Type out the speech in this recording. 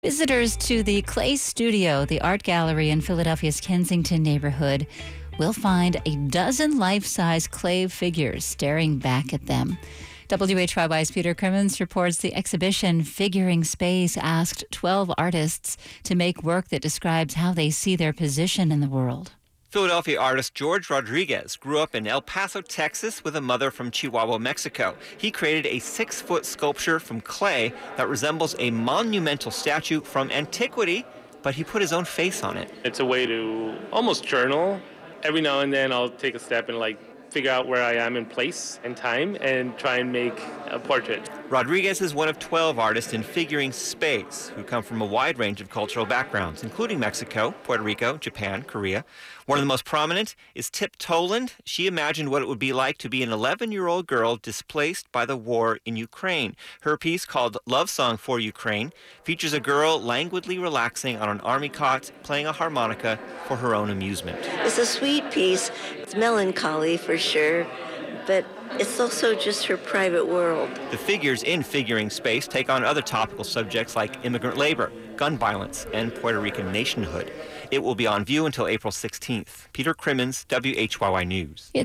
Visitors to the Clay Studio, the art gallery in Philadelphia's Kensington neighborhood, will find a dozen life-size clay figures staring back at them. WHYY's Peter Crimmins reports the exhibition Figuring Space asked 12 artists to make work that describes how they see their position in the world. Philadelphia artist George Rodriguez grew up in El Paso, Texas, with a mother from Chihuahua, Mexico. He created a 6-foot sculpture from clay that resembles a monumental statue from antiquity, but he put his own face on it. It's a way to almost journal. Every now and then I'll take a step and figure out where I am in place and time and try and make a portrait. Rodriguez is one of 12 artists in Figuring Space who come from a wide range of cultural backgrounds, including Mexico, Puerto Rico, Japan, Korea. One of the most prominent is Tip Toland. She imagined what it would be like to be an 11-year-old girl displaced by the war in Ukraine. Her piece, called Love Song for Ukraine, features a girl languidly relaxing on an army cot, playing a harmonica for her own amusement. It's a sweet piece. It's melancholy for sure, but it's also just her private world. The figures in Figuring Space take on other topical subjects like immigrant labor, gun violence, and Puerto Rican nationhood. It will be on view until April 16th. Peter Crimmins, WHYY News.